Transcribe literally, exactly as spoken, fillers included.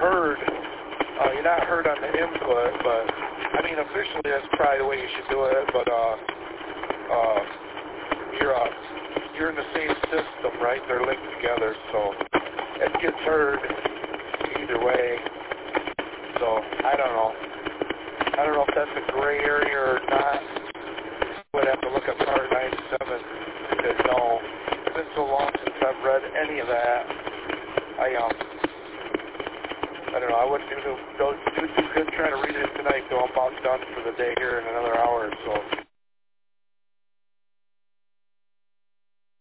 heard. Uh, you're not heard on the input, but I mean officially that's probably the way you should do it. But uh, uh, you're uh, you're in the same system, right? They're linked together, so it gets heard either way. So I don't know. I don't know if that's a gray area or not. Would have to look at Part ninety-seven to know. It's been so long since I've read any of that. I um, I don't know. I wouldn't do do do too good trying to read it tonight, though. I'm about done for the day here in another hour or so.